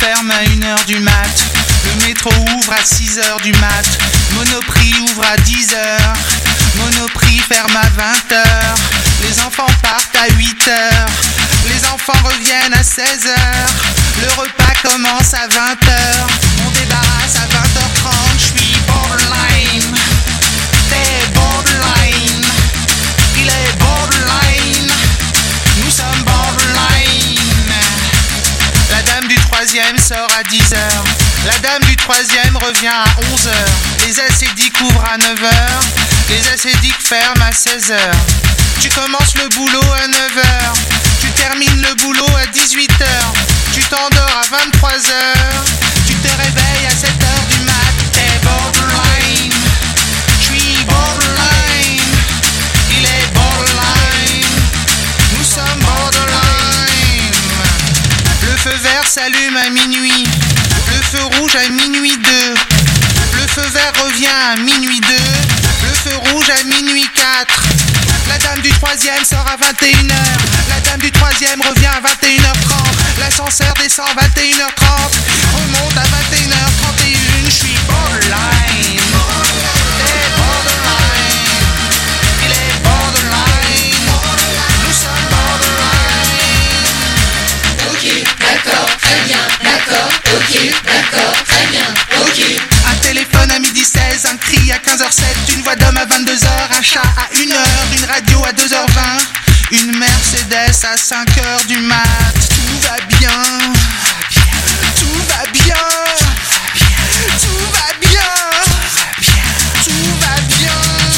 ferme à 1h du mat. Le métro ouvre à 6h du mat. Monoprix ouvre à 10h. Monoprix ferme à 20h. Les enfants partent à 8h. Les enfants reviennent à 16h. Le repas commence à 20h. On débarrasse à 20h30. Je suis borderline. T'es borderline. Il est borderline. Nous sommes borderline. La dame du 3e sort à 10h. La dame du 3e revient à 11h. Les acédiques ouvrent à 9h. Les acédiques ferment à 16h. Tu commences le boulot à 9h. Tu termines le boulot à 18h. Tu t'endors à 23h. Tu te réveilles à 7h du mat. T'es borderline. Je suis borderline. Il est borderline. Nous sommes borderline. Le feu vert s'allume à minuit. Le feu rouge à minuit 2. Le feu vert revient à minuit 2. Le feu rouge à minuit 4. La dame du 3e sort à 21h. La dame du 3e revient à 21h30. L'ascenseur descend à 21h30. Remonte à 21h31. Je suis borderline. T'es borderline. Il est borderline. Nous sommes borderline. Ok, d'accord, très bien, d'accord. Ok, d'accord, très bien, ok. Un téléphone à 12h16, un cri à 15h07, une voix d'homme à 22h, un chat à 1h, une radio à 2h20, une Mercedes à 5h du mat. Tout va bien, tout va bien, tout va bien, tout va bien.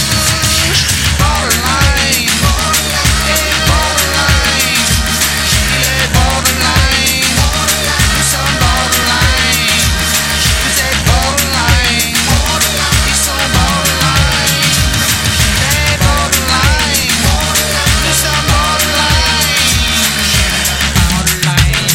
Borderline, et borderline, il est borderline, nous sommes borderline, vous êtes borderline, ils sont borderline, t'es borderline, nous sommes borderline, borderline,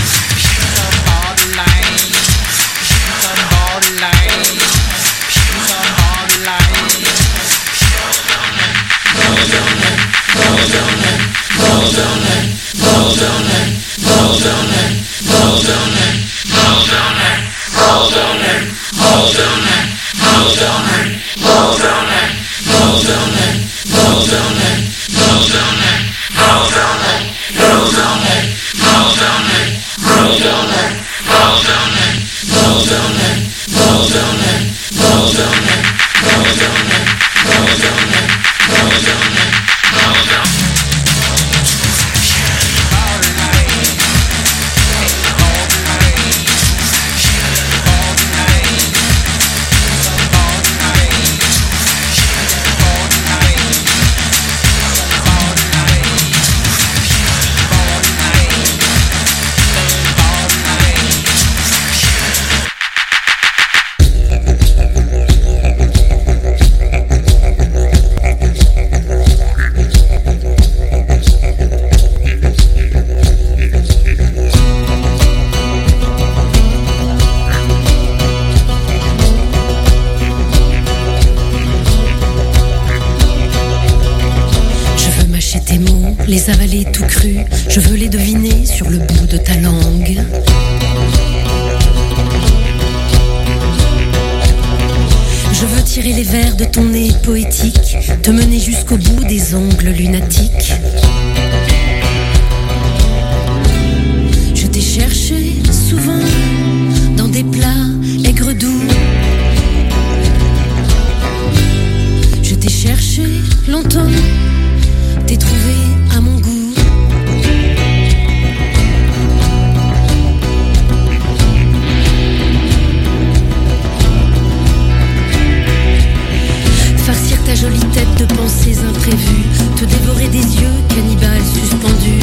Les avaler tout cru, je veux les deviner sur le bout de ta langue. Je veux tirer les vers de ton nez poétique, te mener jusqu'au bout des ongles lunatiques. Je t'ai cherché souvent dans des plats aigres doux. Je t'ai cherché longtemps, t'ai trouvé à mon goût. Farcir ta jolie tête de pensées imprévues, te dévorer des yeux cannibales suspendus,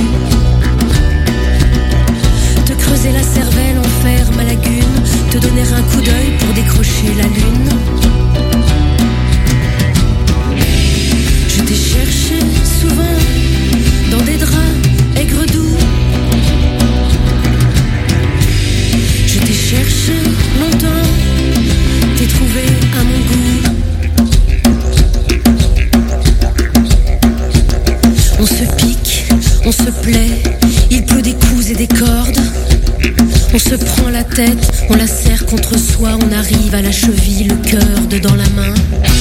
te creuser la cervelle en fer ma lagune, te donner un coup d'œil pour décrocher la lune. Je t'ai cherché souvent dans des draps aigres doux. Je t'ai cherché longtemps, t'ai trouvé à mon goût. On se pique, on se plaît, il pleut des coups et des cordes. On se prend la tête, on la serre contre soi, on arrive à la cheville, le cœur dedans la main.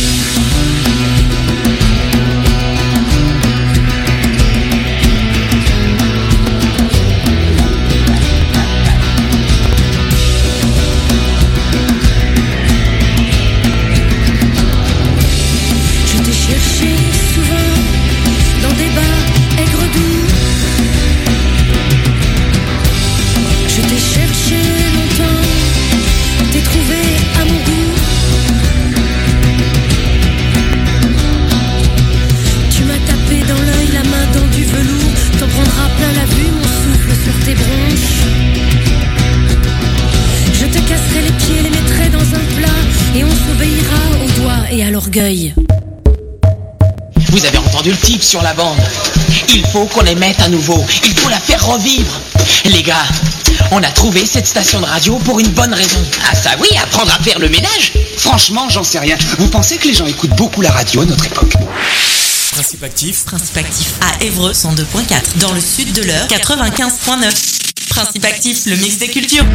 Vous avez entendu le type sur la bande. Il faut qu'on les mette à nouveau. Il faut la faire revivre. Les gars, on a trouvé cette station de radio pour une bonne raison. Ah ça oui, apprendre à faire le ménage. Franchement, j'en sais rien. Vous pensez que les gens écoutent beaucoup la radio à notre époque? Principe actif à Évreux 102.4. Dans le sud de l'Eure 95.9. Principe actif, le mix des cultures.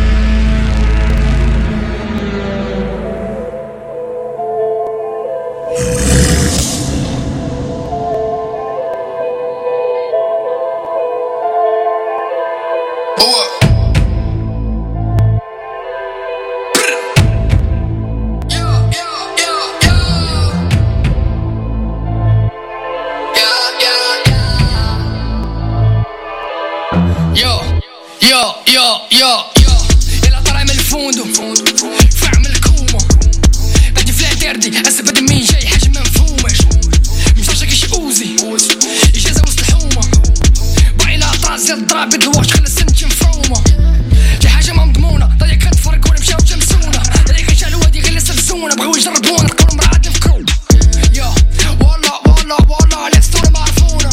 يلا طالع من الفندق فاهم الكومة بدي فلا دردي هسه بدي مين جاي حاجة ما مفهومش مشاشة كيش اوزي إجازة وسط الحومة باقي لها طراز زي الضراب بدل الوقت خلى السنتي مفرومة دي حاجة ما مضمونة ضايا كتفرق ولا مشاو جمسونا ضايا كنشالو هادي غير لسلسونا بغاو يجربونا لقاو مرعاد نفكرو والله على ستوري ما عرفونا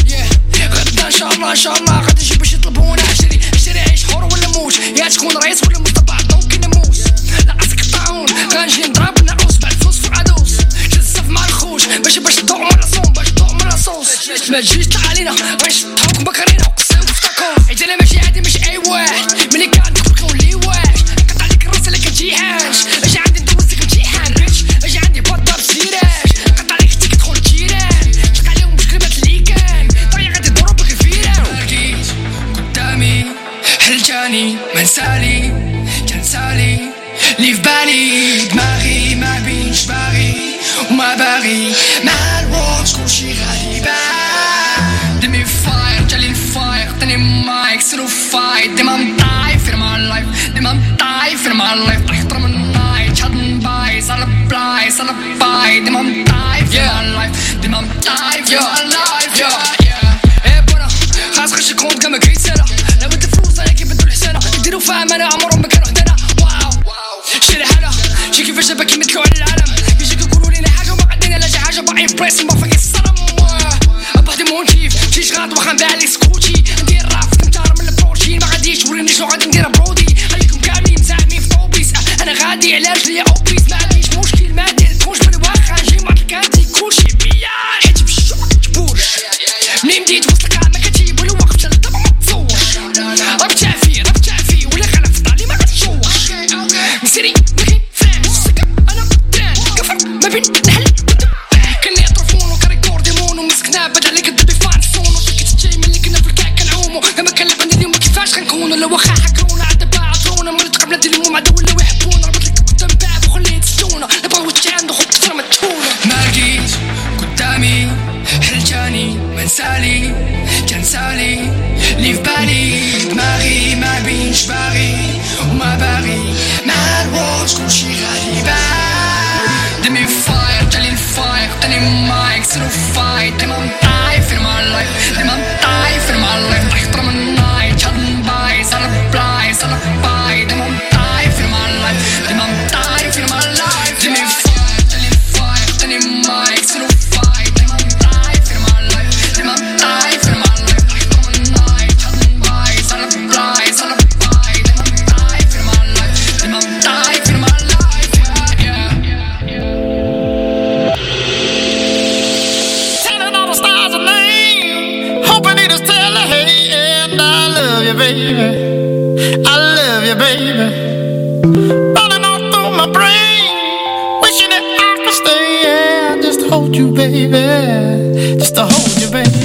غدا ان شاء الله غادي نجيب باش يطلبونا عشري عيش حور ولا موت يا تكون رئيس ولا مطبع دونك نموت لا عسك الطاعون غنجي نضرب نعوس بعد فلوس في العدوس جزف مع الخوش باش تضوع مرة صوم باش تضوع مرة صوص ما تجيش طلع علينا غنشطحوك بكرينا وقساو في تاكوس عيد انا ماشي عادي ماشي اي واحد ملي كان نكون لي واحد قطع لك الراس اللي كتجيهاش اجي عندي ندوزك امتحان بيتش اجي عندي بطه بسيراش قطع لك تيك تدخل الجيران شق عليهم مش كلمات اللي كان طريقة غادي يضرب بك الفيران لقيت قدامي حلجاني منسالي كنسالي لي في بالي دماغي ما بينش باغي وما باغي مع الوقت كلشي غالي بان دمي فاير جالي الفاير عطيني مايك سيرو فايت ديما مطايف في مع اللايف ديما مطايف في مع اللايف طيحت من النايت شاد نبايس على بلايس على باي ديما مطايف في مع اللايف ديما مطايف في مع اللايف ايه بونا خاص خش كونت كما كريت سنة لو انت فلوس انا كيف بدو الحسنة يديرو فاهم انا عمرهم ما كانوا حدنا واو شي حالة شي كيفاش باكي مثلو على العالم يجيك يقولوا لينا حاجة وما عندنا لا شي حاجة باقي بريس ما فاكي الصنم ابغي مونتيف شي شغاد واخا نبيع لي سكوتشي ندير رافك نتار من البروتين ما غاديش وريني شنو غادي ندير برودي خليكم كاملين زعمين في طوبيس انا غادي علاش ليا اوبيس ما عنديش مشكل ما ديرتكمش بالواخا نجي مع الكانتي كلشي بيان حيت بالشوق كتبورش منين بديت وصلك ما كتجيب والو وقف حتى الطبع ما تصورش راه بتعفي ولا غلط في طالي ما غتشوش مسيري ما كاين فرانس سكا انا تران كفر ما بين نحل كني طرفون وكريكوردي مونو مسكنا بدا عليك الدبي فانسون وشكيت الجاي ملي كنا في الكاك كنعومو لما كنلعب اليوم كيفاش غنكونو لو واخا حكرونا عاد باعترونا مرت قبل ديالهم مع دول لو يحبونا ربط لك قدام باب وخليت ستونا نبغيو التعان نخط ترى متحونا ما لقيت قدامي حلجاني منسالي كنسالي لي في بالي دماغي ما بينش باغي وما باغي مع الوقت كلشي غالي بان دمي فاير جالي الفاير عطيني مايك سيرو فايت ديما مطايف في مع اللايف ديما مطايف في مع اللايف طيحت من النايت شاد نبايس على بلايس على باي ديما مطايف في مع اللايف ديما مطايف في مع اللايف دمي فاير جالي الفاير عطيني مايك سيرو فايت ديما مطايف في مع اللايف ديما مطايف في مع اللايف طيحت من النايت شاد نبايس على بلايس على باي ديما مطايف في مع اللايف ديما مطايف في مع اللايف Telling all the stars a name, hoping it is tell her hey, and I love you, baby. I love love you, baby. Running all through my brain, wishing that I could stay, yeah, just to hold you, baby, just to hold you, baby.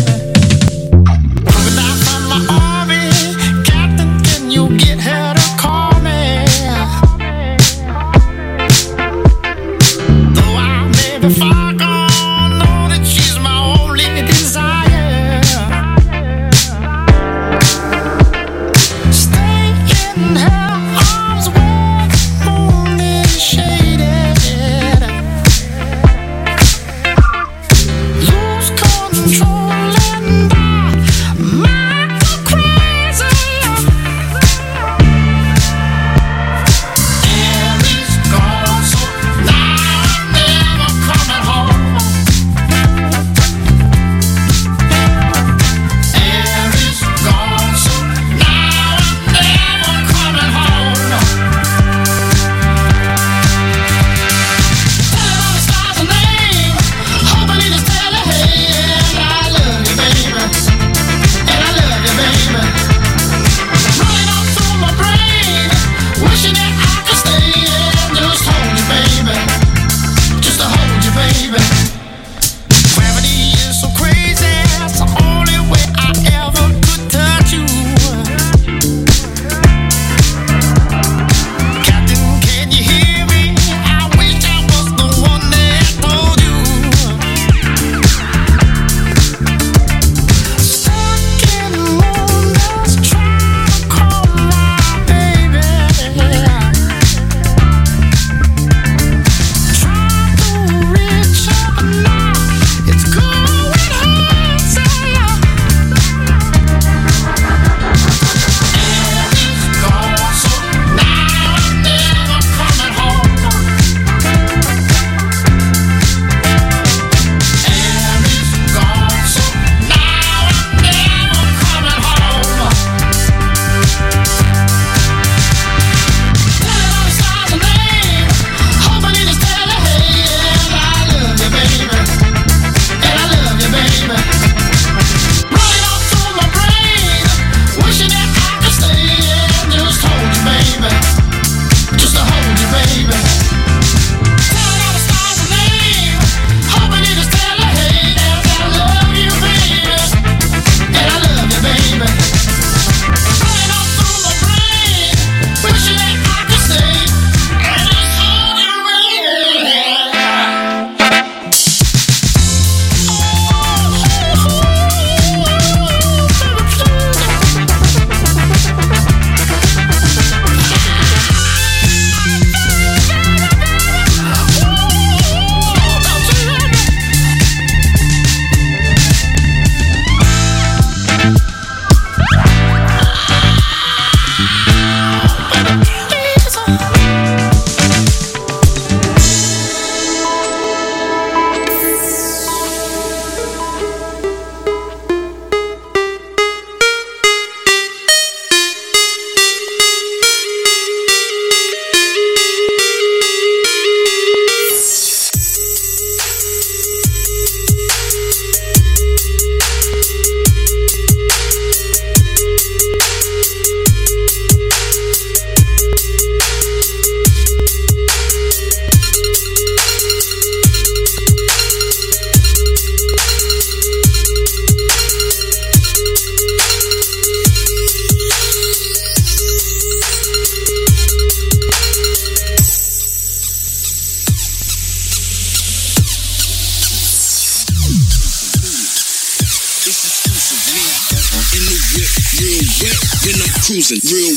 cruising real.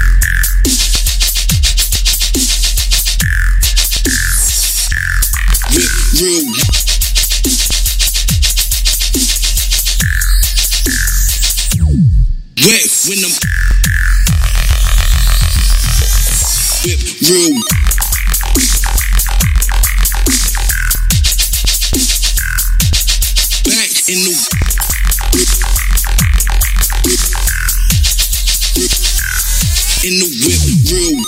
Real. Wet when I'm whip real. Back in the whip real.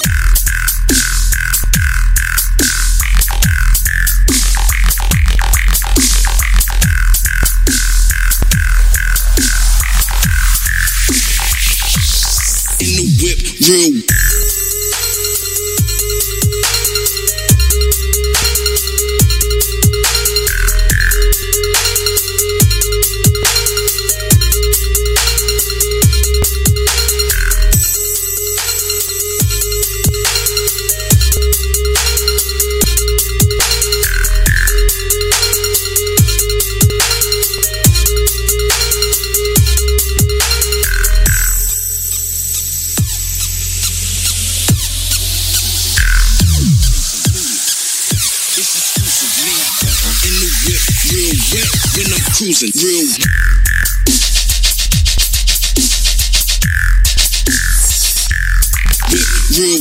In the whip real. cruising real. Real.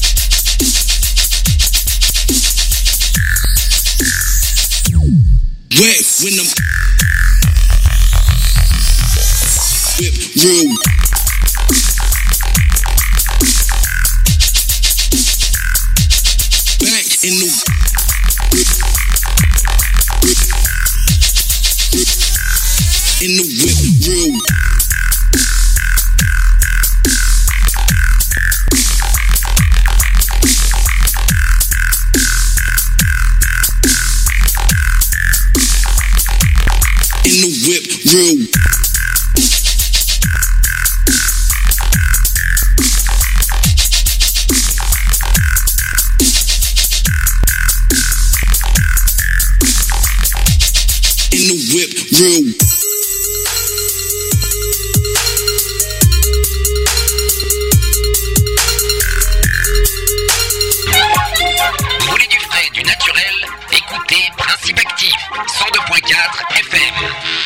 Wet when I'm whip real. Back in the whip real. In the whip real. In the whip real. Vous voulez du frais, du naturel? Écoutez Principe Actif, 102.4 FM.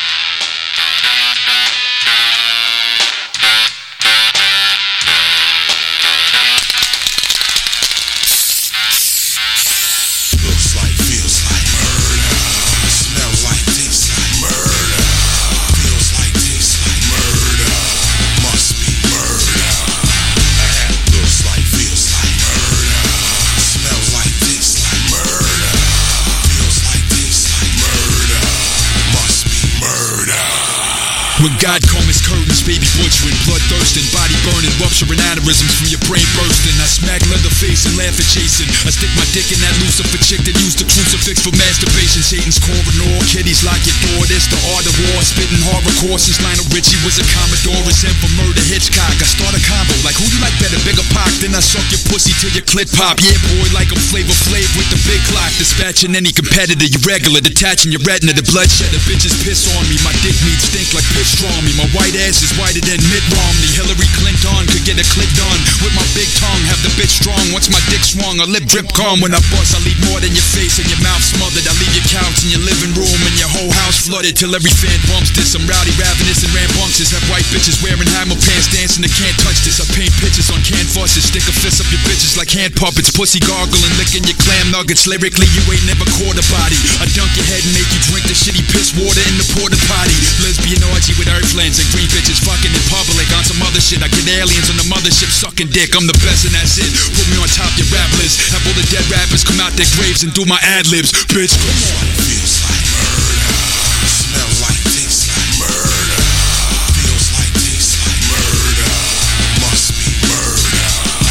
Looks like, feels like murder. Smells like, tastes like murder. Feels like, tastes like murder. Must be murder. Looks like, feels like murder. Smells like, tastes like murder. Feels like, tastes like murder. Must be murder. When God comes curtains, baby butchering, blood thirsting, body burning, rupturing aneurysms from your brain bursting. I smack leather face and laugh at chasing. I stick my dick in that Lucifer chick that used the crucifix for masturbation. Satan's corridor, kiddies lock your door. This the art of war, spitting horror courses. Lionel Richie was a Commodore, it's him for murder Hitchcock. I start a combo like who you like better, bigger Pac? Then I suck your pussy till your clit pop. Yeah boy, like I'm Flavor Flav with the big clock. Dispatching any competitor, you regular, detaching your retina, the bloodshed. The bitches piss on me, my dick meat stink like piss strong me. My white ass is whiter than Mitt Romney. Hillary Clinton could get a click done with my big tongue. Have the bitch strong. Once my dick swung, a lip drip calm. When I bust, I leave more than your face and your mouth smothered. I leave your couch in your living room and your whole house flooded till every fan bumps this. I'm rowdy, ravenous, and rambunctious. Have white bitches wearing hammer pants dancing. They can't touch this. I paint pictures on canvases. Stick a fist up your bitches like hand puppets. Pussy gargling, licking your clam nuggets. Lyrically, you ain't never caught a body. I dunk your head and make you drink the shitty piss water in the porta potty. Lesbian orgy with earthlands and green bitches fucking in public on some other shit. I get aliens on the mothership sucking dick. I'm the best and that's it. Put me on top your rap list. Have all the dead rappers come out their graves and do my ad-libs. Bitch, come on. Feels like murder. Smells like, tastes like murder. Feels like, tastes like murder. Must be murder.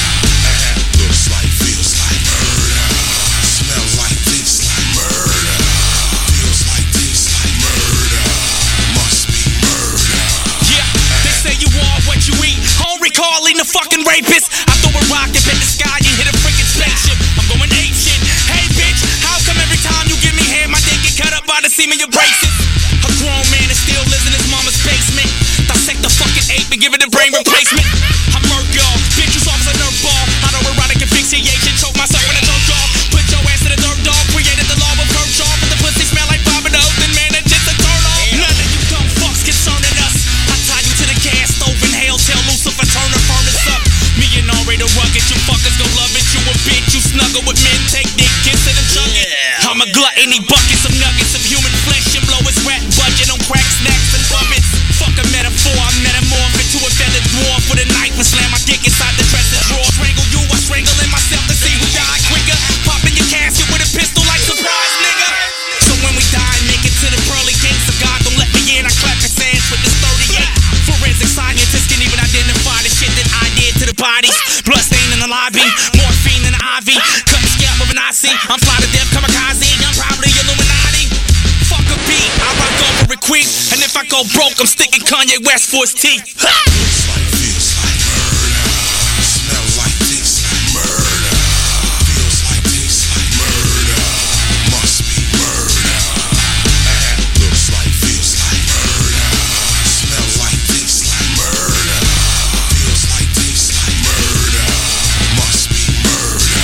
Looks like, feels like murder. Smells like, tastes like murder. Feels like, tastes like murder. Must be murder. Yeah, they say you are what you eat. Henry Carlin, the fucking rapist. I throw a rock up in the sky and hit a freaking spaceship. I'm going ape shit. Hey bitch, how come every time you give me hair, my dick get cut up by the seam of your braces? A grown man that still lives in his mama's basement. Dissect the fucking ape and give it a brain replacement. I'm murk y'all, bitch you soft as a nerf ball. Autoerotic asphyxiation, choke myself with a dirt off. Put your ass in a dirt dog, created the law of Kershaw. But the pussy smell like Bob and Oath, and man that shit's a turn off. None of you dumb fucks concerning us. I tie you to the gas stove and hell tell Lucifer turn the furnace up. Me and Ari the rugged, you fuckers gon' love it. You a bitch, you snuggle with men, take dick, kiss it and chug it. I'm a gluttony, buckets of nuggets of human flesh and blow his rat budget on crack snacks and puppets. Fuck a metaphor, I metamorph into a feathered dwarf with a knife and slam my dick inside the dresser drawer. Strangle you, I strangling myself to see who died quicker. Popping your casket with a pistol like surprise, nigga. So when we die, make it to the pearly gates of God, don't let me in. I clap his hands with this 38. Forensic scientists can even identify the shit that I did to the bodies. Blood stain in the lobby, morphine in the IV. Cut the scalp of an IC. I'm fly to death, kamikaze. I'm probably Illuminati. Fuck a beat, I rock over a quick. And if I go broke, I'm sticking Kanye West for his teeth. Looks like, feels like murder. Smells like, tastes like murder. Feels like, tastes like murder. Must be murder. Looks like, feels like murder. Smells like, tastes like murder. Feels like, tastes like murder. Must be murder.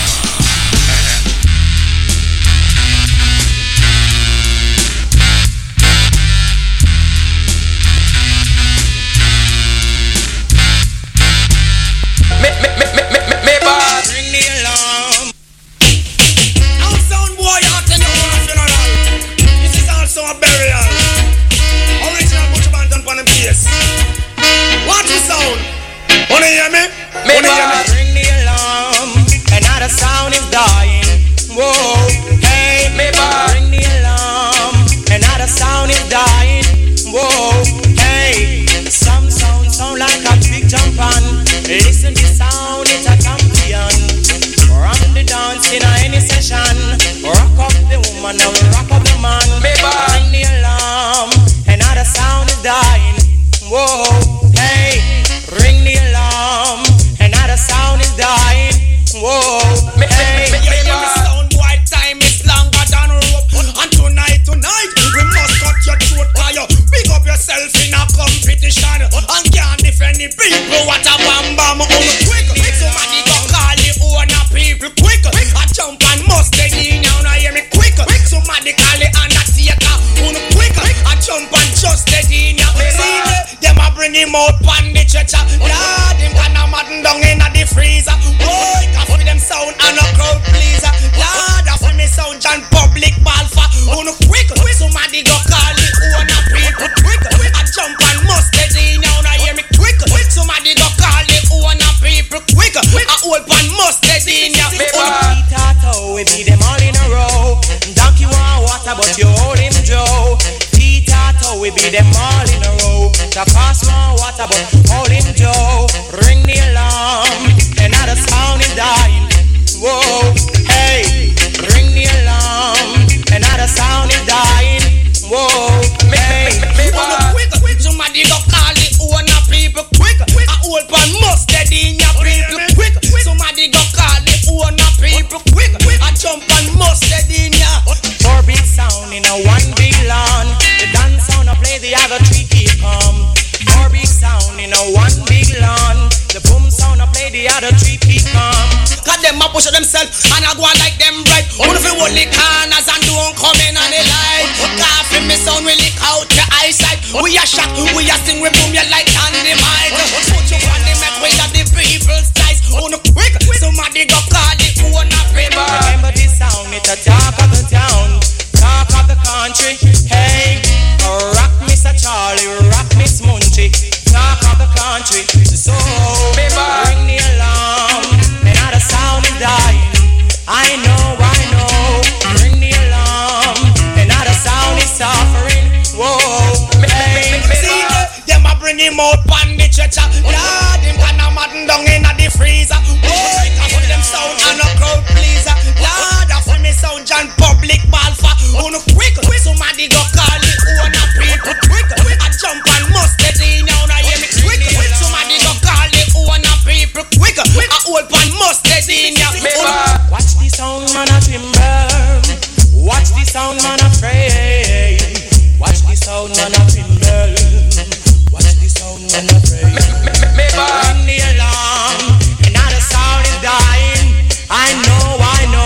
massive sound. Wanna hear me? Maybe ring the alarm, another sound is dying. Whoa, hey, maybe ring the alarm, another sound is dying. Whoa, hey, some sound like a big jump on. Listen the sound, it's a champion. Rock the dance in any session. Rock up the woman and rock up the man. Maybe ring the alarm, another sound is dying. Whoa, hey, ring the alarm, another sound is dying. Whoa, hey, sound boy, time is longer than rope. And tonight, we must cut your throat. Fire, pick up yourself in a competition. And can't defend the people. What a bam bam on quick. Somebody go call the owner people quick. I jump and must get in now. Now hear me quick. Somebody call the undertaker on quick. I jump and just get in now. See them a bring him out pan the stretcher. Lord, him can a madden down in the freezer. Boy, for them sound and a crowd pleaser. Lord, for me sound and public balfa. On quick. Somebody go call the owner people quick. I jump and must get in now. Now hear me quick. Somebody go call the owner people quick. I hold pan must get in now. Tito, we beat them all in a row. Donkey want water, but you hold him Joe. Tito, we beat them all in a row. The cost want water, but hold him Joe. Ring the alarm, another sound is dying. Whoa, hey, ring the alarm, another sound is dying. Whoa, hey, quick. Somebody go call the owner people quick. I hold pan must get in your people quick. Somebody go call the owner people quick. I jump and must get in ya. 4 big sound in a 1 big lawn. The dance sound I play, the other 3 keep calm. 4 big sound in a 1 big lawn. The boom sound I play, the other 3 keep calm. Cause them a push themselves and I go on like them right. Only if you hold the corners and don't come in on the light. Coughing me sound really out your eyesight. We are shot, we are sing, we boom you like dynamite. Put you on the map with the people's ties. On the quick, somebody go call the owner people. Remember this sound, it's a talk of the town, talk of the country. Hey, rock Mr. Charlie, rock Miss Munchie, talk of the country. So, ring the alarm, another sound is dying. I know, ring the alarm, another sound is suffering. Whoa, hey, see, them a bring him out pan the stretcher. Lord, him can a madden down in the freezer. Boy, for them sound and a crowd pleaser. Lord, for me sound and public balfa. On quick, somebody go call the owner people quick. I jump and must get in now. Now hear me quick. Somebody go call the owner people quick. I hold pan must get in now. Watch the sound man a timber. Watch the sound man a pray. Watch the sound man a timber. Watch the sound man a pray. Ring the alarm, another sound is dying. I know.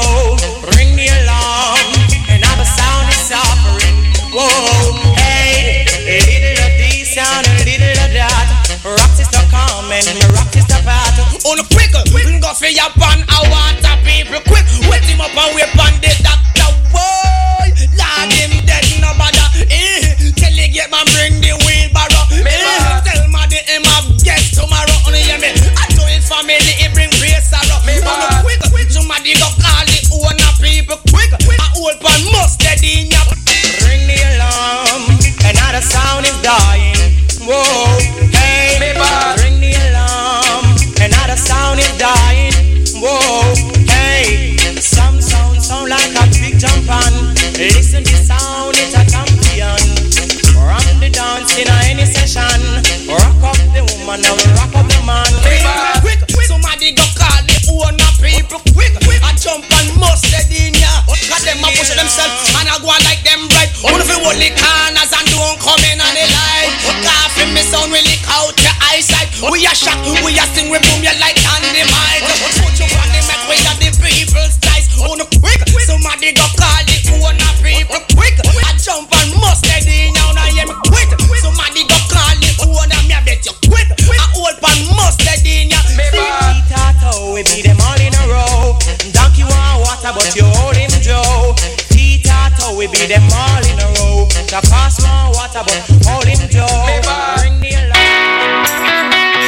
Ring the alarm, another sound is suffering. Whoa, hey, a little of this sound, a little of that. Rock sister come and rock sister pat. On quick, go for your pan, I want the people quick. Wet him up and whip on the doctor. Boy, lad him dead, no bother. Tell you get man bring the wheelbarrow. Tell my the him have guest tomorrow. Only hear me, I do it family, it bring grace sorrow. On quick, somebody go call the owner people quick. I hold pan must get in ya. Ring the alarm, another sound is dying. Whoa, hey, ring the alarm, another sound is dying. Whoa, hey, some sound like a big jump on. Listen the sound, it's a champion. Rock the dance in any session. Rock up the woman and rock up the man. Quick, somebody go call the owner people quick. I jump and must get in ya. Cause them a push themselves and I go on like them right. Only if you hold the corners and don't come in on the light. Coughing me sound really out your eyesight. We are shot, we are sing, we boom you like dynamite. Put you on the map with the people's ties. On quick, somebody go call the owner people quick. I jump and must get in now. Now hear me quit. Somebody go call the owner, me I bet you quit. I hold pan must get in ya. Tito, we beat them all in a row. Donkey want water, but you hold him Joe. Tito, we beat them all in a row. The cost want water, but hold him Joe. Ring the alarm.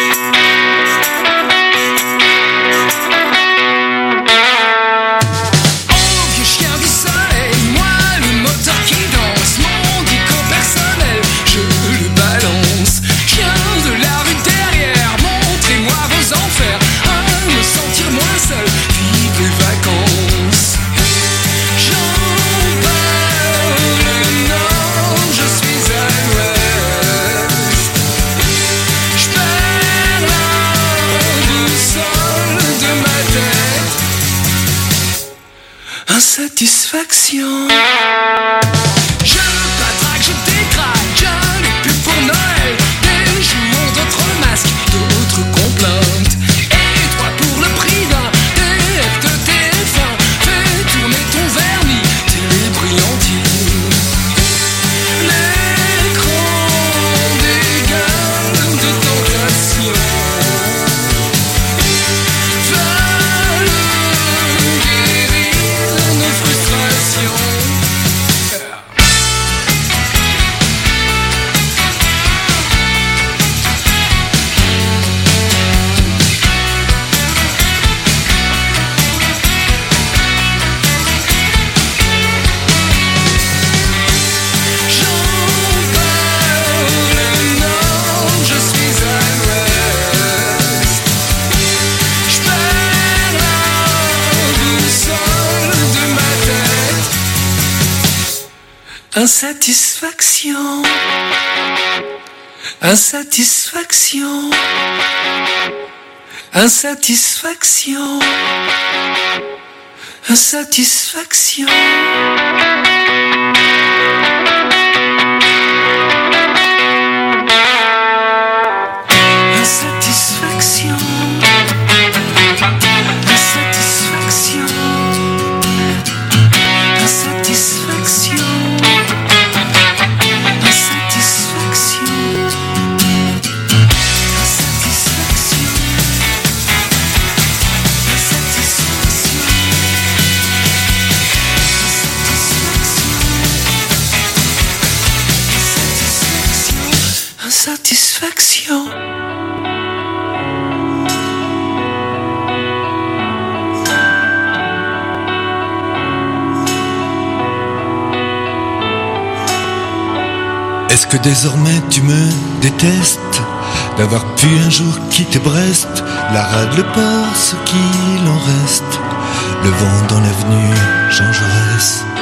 Insatisfaction. Je patraque, je décraque, je n'ai plus pour Noël. Des jours, d'autres masques, d'autres complaintes. Et toi pour le prix d'un TF de TF1, fais tourner ton vernis, télé brillantine. L'écran des gammes de tentation veulent guérir nos frustrations. Insatisfaction. Insatisfaction. Insatisfaction. Insatisfaction. Insatisfaction. Insatisfaction. Insatisfaction. Insatisfaction. Est-ce que désormais tu me détestes d'avoir pu un jour quitter Brest, la rade, le port, ce qu'il en reste, le vent dans l'avenue Jean Jaurès?